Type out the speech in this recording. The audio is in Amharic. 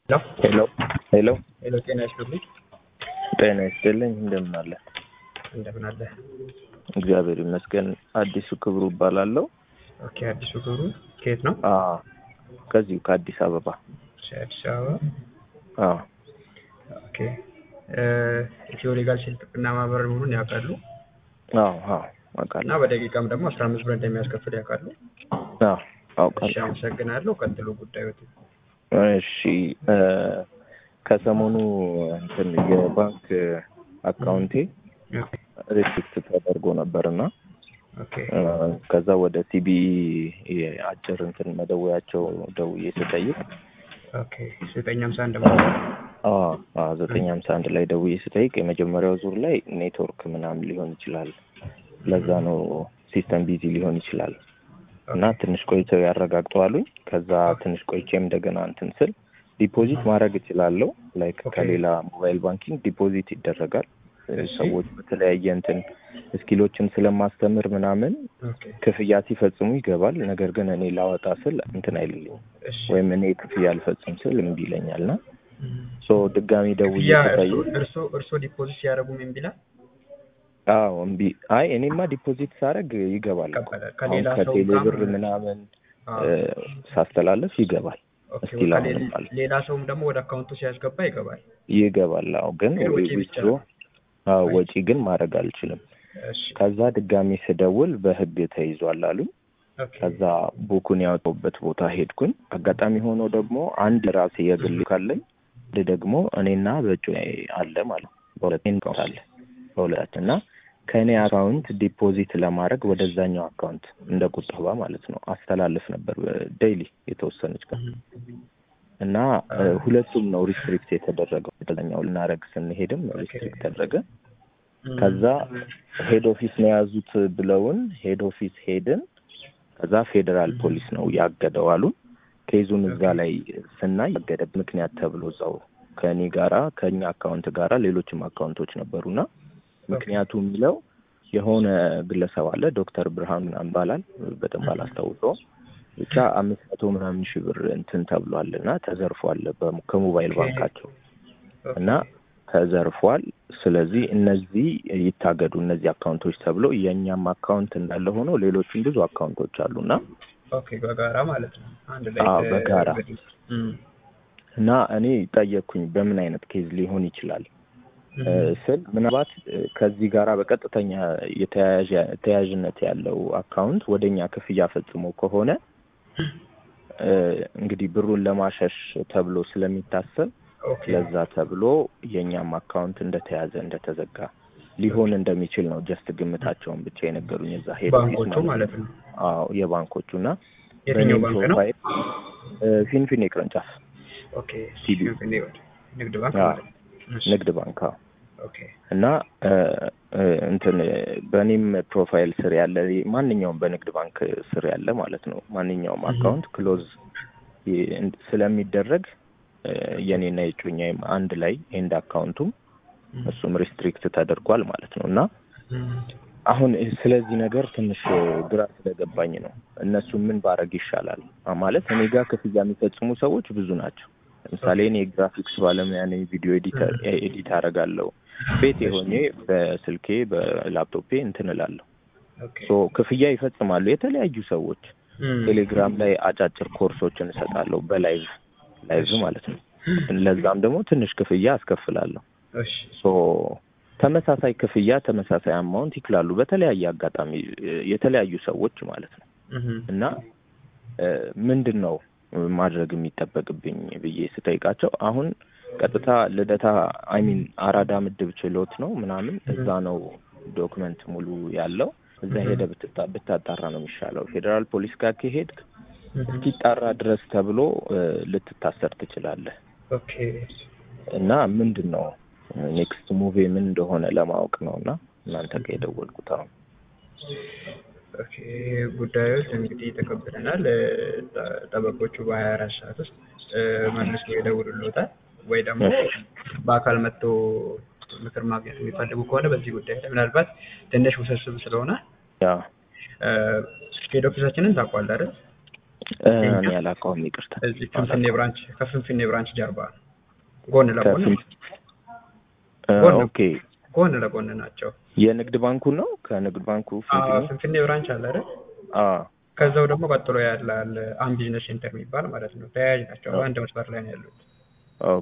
ሄሎ ሄሎ ሄሎ ጤና ይስጥልኝ። ጤና ይስጥልኝ። እንደምን አለ? እንደምን አለ? እግዚአብሔር ይመስገን። አዲሱ ክብሩ እባላለሁ። ኦኬ፣ አዲሱ ክብሩ ከየት ነው? ከዚሁ ከአዲስ አበባ። አዲስ አበባ። ኦኬ። ኢትዮ ሌጋል ስልጠና ማህበር መሆኑን ያውቃሉ? አውቃለሁ። እና በደቂቃም ደግሞ 15 ብር እንደሚያስከፍል ያውቃሉ? አውቃለሁ። እሺ፣ አመሰግናለሁ። ቀጥሎ ጉዳዮት። እሺ፣ ከሰሞኑ የባንክ አካውንቴ ሪስትሪክት ተደርጎ ነበርና ከዛ ወደ ሲቢ አጭር መደወያቸው ደውዬ ስጠይቅ 951 ደግሞ 951 ላይ ደውዬ ስጠይቅ የመጀመሪያው ዙር ላይ ኔትወርክ ምናምን ሊሆን ይችላል፣ ለዛ ነው ሲስተም ቢዚ ሊሆን ይችላል እና ትንሽ ቆይተው ያረጋግጠዋሉኝ። ከዛ ትንሽ ቆይቼም እንደገና ስል ዲፖዚት ማድረግ እችላለሁ። ላይክ ከሌላ ሞባይል ባንኪንግ ዲፖዚት ይደረጋል። ሰዎች በተለያየ ስኪሎችን ስለማስተምር ምናምን ክፍያ ሲፈጽሙ ይገባል። ነገር ግን እኔ ላወጣ ስል አይልልኝ ወይም እኔ ክፍያ አልፈጽም ስል እምቢ ይለኛልና ድጋሚ ደውዬ እርሶ ዲፖዚት ሲያደርጉ ምን ቢላል? እምቢ። አይ እኔማ ዲፖዚት ሳደርግ ይገባል። ከቴሌ ብር ምናምን ሳስተላለፍ ይገባል። እስቲል ሌላ ሰውም ደግሞ ወደ አካውንቱ ሲያስገባ ይገባል። ግን ወጪ ግን ማድረግ አልችልም። ከዛ ድጋሚ ስደውል በህግ ተይዟል አሉኝ። ከዛ ቡኩን ያወጣሁበት ቦታ ሄድኩኝ። አጋጣሚ ሆኖ ደግሞ አንድ ራሴ የግል ካለኝ ደግሞ እኔና በጩ አለ ማለት በሁለታችን እና ከኔ አካውንት ዲፖዚት ለማድረግ ወደዛኛው አካውንት እንደ ቁጠባ ማለት ነው አስተላልፍ ነበር ዴይሊ የተወሰነች ቀን እና ሁለቱም ነው ሪስትሪክት የተደረገው። ወደዛኛው ልናረግ ስንሄድም ሪስትሪክት ተደረገ። ከዛ ሄድ ኦፊስ ነው ያዙት ብለውን ሄድ ኦፊስ ሄድን። ከዛ ፌደራል ፖሊስ ነው ያገደው አሉን። ኬዙን እዛ ላይ ስናይ ያገደብ ምክንያት ተብሎ እዛው ከኔ ጋራ ከኛ አካውንት ጋራ ሌሎችም አካውንቶች ነበሩና ምክንያቱ የሚለው የሆነ ግለሰብ አለ ዶክተር ብርሃኑ አንባላል በደንብ አላስታውሰው ብቻ 500 ምናምን ሺህ ብር ተብሏልና ተዘርፏል ከሞባይል ባንካቸው እና ተዘርፏል። ስለዚህ እነዚህ ይታገዱ እነዚህ አካውንቶች ተብሎ የኛም አካውንት እንዳለ ሆኖ ሌሎችም ብዙ አካውንቶች አሉና በጋራ ማለት ነው አንድ ላይ በጋራ እና እኔ ጠየቅኩኝ በምን አይነት ኬዝ ሊሆን ይችላል ስል ምናልባት ከዚህ ጋራ በቀጥተኛ የተያያዥነት ያለው አካውንት ወደኛ ክፍያ ፈጽሞ ከሆነ እንግዲህ ብሩን ለማሸሽ ተብሎ ስለሚታሰብ ለዛ ተብሎ የኛም አካውንት እንደተያዘ እንደተዘጋ ሊሆን እንደሚችል ነው ጀስት ግምታቸውን ብቻ የነገሩኝ እዛ ሄድ ባንኮቹ ማለት ነው። የባንኮቹና የትኛው ባንክ ነው? ፊንፊኔ ቅርንጫፍ ፊንፊኔ ንግድ ባንክ ማለት ነው። ንግድ ባንክ እና በእኔም ፕሮፋይል ስር ያለ ማንኛውም በንግድ ባንክ ስር ያለ ማለት ነው ማንኛውም አካውንት ክሎዝ ስለሚደረግ የኔና የጩኛዬም አንድ ላይ ኤንድ አካውንቱም እሱም ሪስትሪክት ተደርጓል ማለት ነው። እና አሁን ስለዚህ ነገር ትንሽ ግራ ስለገባኝ ነው እነሱ ምን ባረግ ይሻላል ማለት እኔ ጋር ክፍያ የሚፈጽሙ ሰዎች ብዙ ናቸው። ለምሳሌ እኔ ግራፊክስ ባለሙያ ነኝ፣ ቪዲዮ ኤዲት አደርጋለሁ፣ ቤቴ ሆኜ በስልኬ በላፕቶፔ እላለሁ። ክፍያ ይፈጽማሉ የተለያዩ ሰዎች። ቴሌግራም ላይ አጫጭር ኮርሶችን እሰጣለሁ በላይቭ ማለት ነው። ለዛም ደግሞ ትንሽ ክፍያ አስከፍላለሁ። ተመሳሳይ ክፍያ ተመሳሳይ አማውንት ይክላሉ በተለያየ አጋጣሚ የተለያዩ ሰዎች ማለት ነው። እና ምንድነው ማድረግ የሚጠበቅብኝ ብዬ ስጠይቃቸው አሁን ቀጥታ ልደታ አራዳ ምድብ ችሎት ነው ምናምን እዛ ነው ዶክመንት ሙሉ ያለው እዛ ሄደ ብታጣራ ነው የሚሻለው። ፌደራል ፖሊስ ጋር ከሄድክ እስኪጣራ ድረስ ተብሎ ልትታሰር ትችላለህ። እና ምንድነው ኔክስት ሙቪ ምን እንደሆነ ለማወቅ ነውና እናንተ ጋር የደወልኩት አሁን። ጉዳዮች እንግዲህ ተቀብለናል። ጠበቆቹ በ24 ሰዓት ውስጥ መልሰው ይደውሉልዎታል ወይ ደግሞ በአካል መጥቶ ምክር ማግኘት የሚፈልጉ ከሆነ በዚህ ጉዳይ ላይ ምናልባት ትንሽ ውስብስብ ስለሆነ ሄድ ኦፊሳችንን ታውቃለህ አይደል? እኔ አላውቀውም ይቅርታ። እዚህ ፍንፍኔ ብራንች ከፍንፍኔ ብራንች ጀርባ ጎን ለጎን ኦኬ ጎን ለጎን ናቸው። የንግድ ባንኩ ነው። ከንግድ ባንኩ ፍንፍኔ ብራንች አለ አይደል? ከዛው ደግሞ ቀጥሎ ያለ አም ቢዝነስ ሴንተር የሚባል ማለት ነው። ተያያዥ ናቸው። አንድ መስመር ላይ ነው ያሉት።